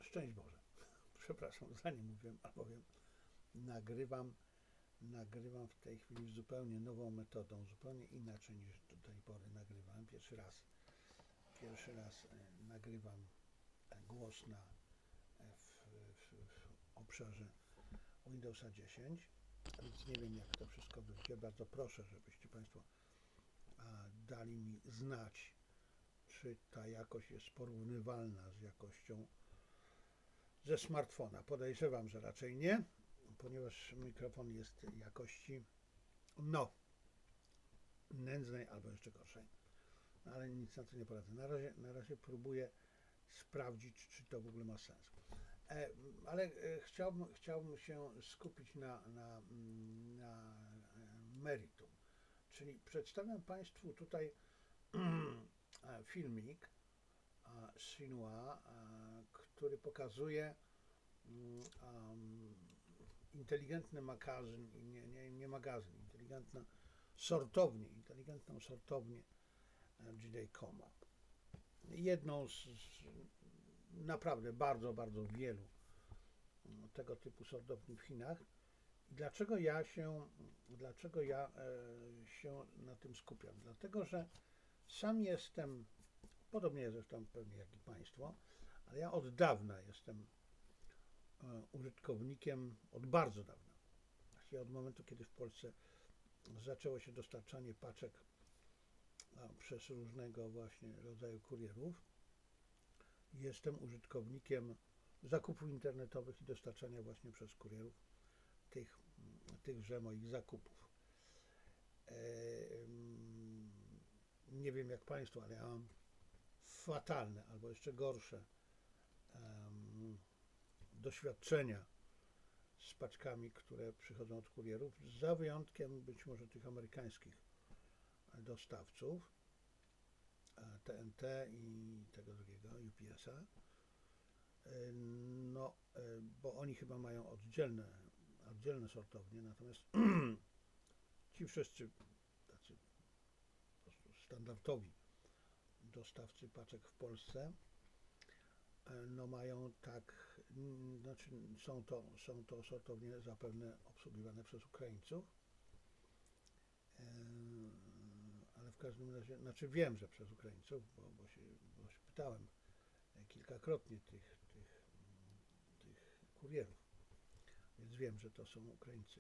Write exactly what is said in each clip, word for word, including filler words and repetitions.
Szczęść Boże. Przepraszam, zanim mówiłem, albowiem nagrywam, nagrywam w tej chwili zupełnie nową metodą, zupełnie inaczej niż do tej pory nagrywałem. Pierwszy raz, pierwszy raz e, nagrywam głos na, e, w, w, w obszarze Windowsa dziesięć, więc nie wiem, jak to wszystko wyjdzie. Bardzo proszę, żebyście Państwo a, dali mi znać, czy ta jakość jest porównywalna z jakością ze smartfona. Podejrzewam, że raczej nie, ponieważ mikrofon jest jakości no nędznej albo jeszcze gorszej. No, ale nic na to nie poradzę. Na razie, na razie próbuję sprawdzić, czy to w ogóle ma sens. E, ale e, chciałbym, chciałbym się skupić na, na, na meritum. Czyli przedstawiam Państwu tutaj filmik Xinhua, który pokazuje um, inteligentny magazyn, nie, nie, nie magazyn, inteligentna sortownię, inteligentną sortownię G D Coma. Jedną z, z naprawdę bardzo, bardzo wielu tego typu sortowni w Chinach. I dlaczego ja się, dlaczego ja e, się na tym skupiam? Dlatego, że sam jestem, podobnie zresztą pewnie jak i Państwo, ale ja od dawna jestem użytkownikiem, od bardzo dawna, właściwie od momentu, kiedy w Polsce zaczęło się dostarczanie paczek przez różnego właśnie rodzaju kurierów. Jestem użytkownikiem zakupów internetowych i dostarczania właśnie przez kurierów tych, tychże moich zakupów. Nie wiem jak Państwo, ale ja mam fatalne albo jeszcze gorsze um, doświadczenia z paczkami, które przychodzą od kurierów, za wyjątkiem być może tych amerykańskich dostawców T N T i tego drugiego U P S a. No, bo oni chyba mają oddzielne, oddzielne sortownie, natomiast ci wszyscy tacy po prostu standardowi dostawcy paczek w Polsce no mają tak, znaczy są to, są to sortownie zapewne obsługiwane przez Ukraińców, ale w każdym razie, znaczy wiem, że przez Ukraińców, bo, bo, się, bo się pytałem kilkakrotnie tych, tych, tych kurierów, więc wiem, że to są Ukraińcy.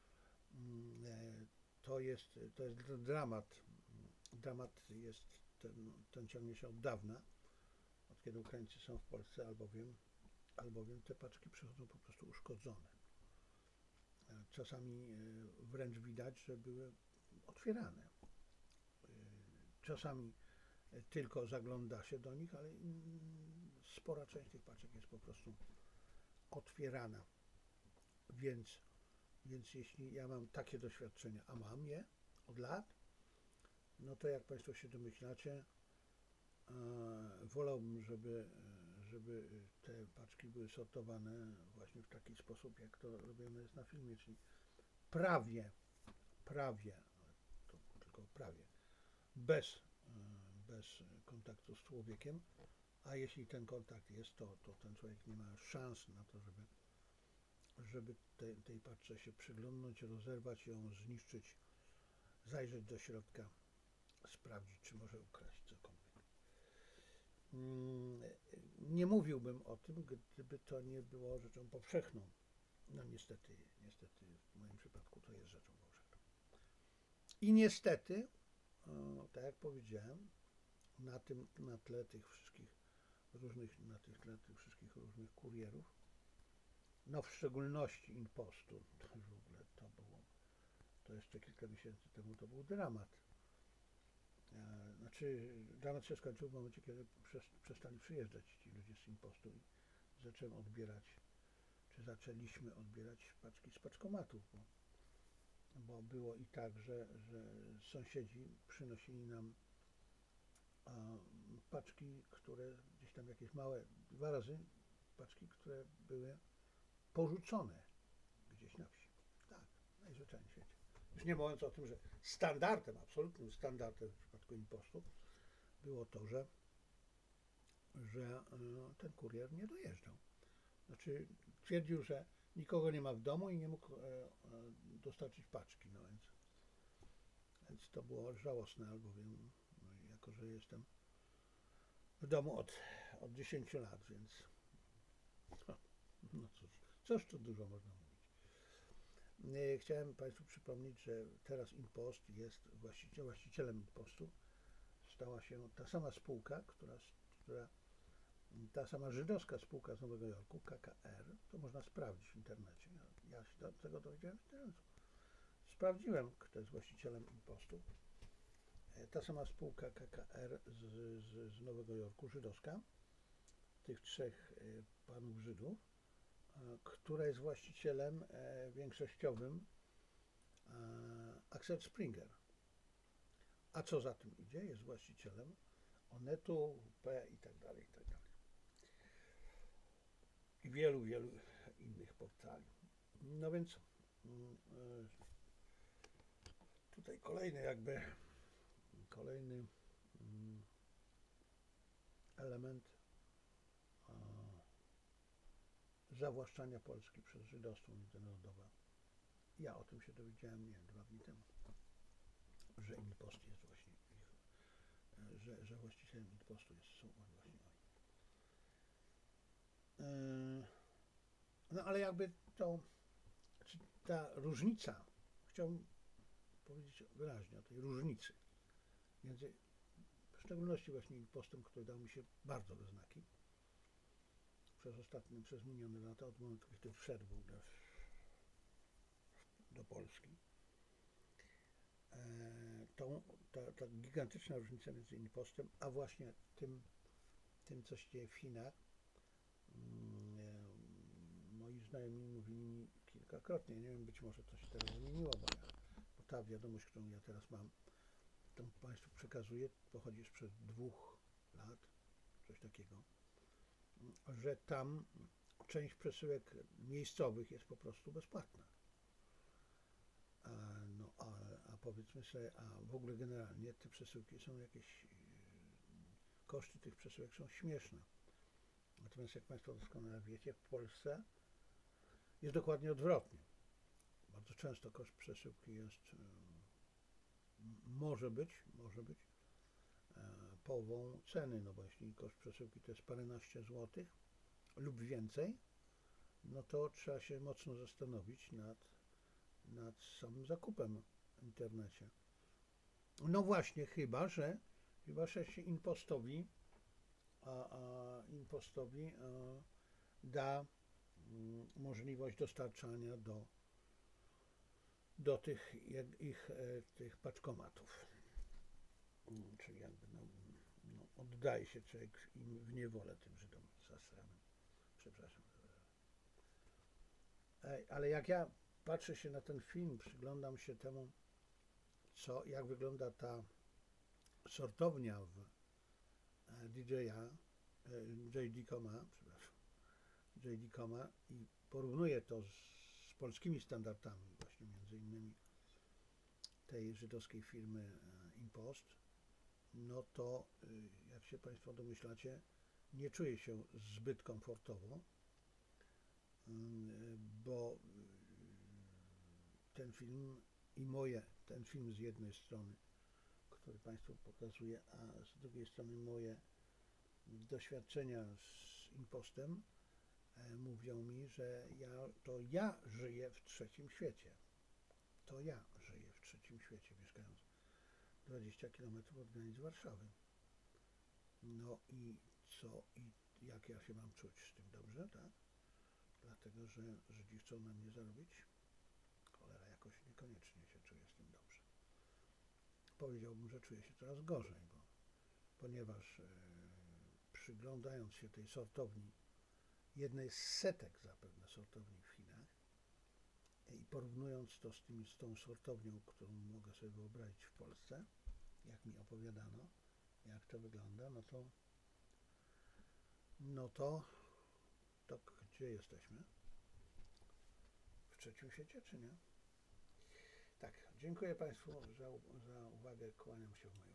To jest, to jest dramat. Dramat jest, ten, ten ciągnie się od dawna, od kiedy Ukraińcy są w Polsce, albowiem, albowiem te paczki przychodzą po prostu uszkodzone. Czasami wręcz widać, że były otwierane. Czasami tylko zagląda się do nich, ale spora część tych paczek jest po prostu otwierana. Więc, więc jeśli ja mam takie doświadczenia, a mam je od lat, no to jak Państwo się domyślacie, wolałbym, żeby, żeby te paczki były sortowane właśnie w taki sposób, jak to robione jest na filmie, czyli prawie, prawie, to tylko prawie, bez, bez kontaktu z człowiekiem, a jeśli ten kontakt jest, to, to ten człowiek nie ma szans na to, żeby, żeby tej, tej paczce się przyglądnąć, rozerwać ją, zniszczyć, zajrzeć do środka, sprawdzić, czy może ukraść cokolwiek. Nie mówiłbym o tym, gdyby to nie było rzeczą powszechną. No niestety, niestety w moim przypadku to jest rzeczą powszechną. I niestety, tak jak powiedziałem, na tym, na tle tych wszystkich różnych, na tych tle tych wszystkich różnych kurierów, no w szczególności InPostu, to już w ogóle to było, to jeszcze kilka miesięcy temu to był dramat. Znaczy, dramat się skończył w momencie, kiedy przestali przyjeżdżać ci ludzie z InPostu i zacząłem odbierać, czy zaczęliśmy odbierać paczki z paczkomatów, bo, bo było i tak, że, że sąsiedzi przynosili nam a, paczki, które gdzieś tam jakieś małe, dwa razy paczki, które były porzucone gdzieś na wsi. Tak, najzwyczajniej w świecie. Już nie mówiąc o tym, że standardem, absolutnym standardem w przypadku InPostu było to, że, że ten kurier nie dojeżdżał. Znaczy twierdził, że nikogo nie ma w domu i nie mógł e, e, dostarczyć paczki, no więc, więc to było żałosne, albowiem no, jako, że jestem w domu od, od dziesięciu lat, więc no, no cóż, cóż tu dużo można mówić. E, Chciałem Państwu przypomnieć, że teraz InPost jest właściciel, właścicielem InPostu. Stała się ta sama spółka, która, która ta sama żydowska spółka z Nowego Jorku, K K R, to można sprawdzić w internecie. Ja się do tego dowiedziałem w internecie. Sprawdziłem, kto jest właścicielem InPostu. Ta sama spółka K K R z, z, z Nowego Jorku, żydowska, tych trzech panów Żydów, która jest właścicielem większościowym Axel Springer. A co za tym idzie, jest właścicielem Onetu, P i tak dalej, i tak dalej. I wielu, wielu innych portali. No więc tutaj kolejny jakby kolejny element zawłaszczania Polski przez żydostwo międzynarodowe. Ja o tym się dowiedziałem, nie wiem, dwa dni temu, że InPost jest właśnie ich, że, że właścicielem InPostu jest, są oni właśnie oni. No ale jakby to, ta różnica, chciałbym powiedzieć wyraźnie o tej różnicy między, w szczególności właśnie InPostem, który dał mi się bardzo we znaki przez ostatnie, przez minione lata, od momentu, kiedy wszedł w ogóle do Polski. Tą, ta, ta gigantyczna różnica między InPostem, a właśnie tym, tym co się dzieje w Chinach. Moi znajomi mówili mi kilkakrotnie, nie wiem, być może to się teraz zmieniło, bo, ja, bo ta wiadomość, którą ja teraz mam, tą Państwu przekazuję, pochodzi sprzed dwóch lat, coś takiego, że tam część przesyłek miejscowych jest po prostu bezpłatna. A, no, a, a powiedzmy sobie, a w ogóle generalnie te przesyłki są jakieś, koszty tych przesyłek są śmieszne. Natomiast jak Państwo doskonale wiecie, w Polsce jest dokładnie odwrotnie. Bardzo często koszt przesyłki jest, może być, może być połową ceny, no bo jeśli koszt przesyłki to jest paręnaście złotych lub więcej, no to trzeba się mocno zastanowić nad, nad samym zakupem w internecie. No właśnie, chyba, że chyba, że się InPostowi a, a InPostowi a, da m, możliwość dostarczania do, do tych ich e, tych paczkomatów. Czyli jakby no, no, oddaje się człowiek im w niewolę, tym Żydom zasranym. Przepraszam. Ale jak ja patrzę się na ten film, przyglądam się temu, co, jak wygląda ta sortownia w D J A, J D Coma, przepraszam, J D Coma i porównuję to z, z polskimi standardami, właśnie między innymi tej żydowskiej firmy InPost, no to, jak się Państwo domyślacie, nie czuję się zbyt komfortowo, bo ten film i moje, ten film z jednej strony, który Państwu pokazuję, a z drugiej strony moje doświadczenia z InPostem mówią mi, że ja, to ja żyję w trzecim świecie. To ja żyję w trzecim świecie, mieszkając dwadzieścia kilometrów od granic Warszawy. No i co, i jak ja się mam czuć z tym dobrze, tak? Dlatego, że Żydzi chcą na mnie zarobić? Cholera, jakoś niekoniecznie się czuję z tym dobrze. Powiedziałbym, że czuję się coraz gorzej, bo ponieważ e, przyglądając się tej sortowni, jednej z setek zapewne sortowni w Chinach i porównując to z, tymi, z tą sortownią, którą mogę sobie wyobrazić w Polsce, jak mi opowiadano, jak to wygląda, no to no to, to gdzie jesteśmy? W trzecim świecie, czy nie? Tak, dziękuję Państwu za, za uwagę, kłaniam się w moją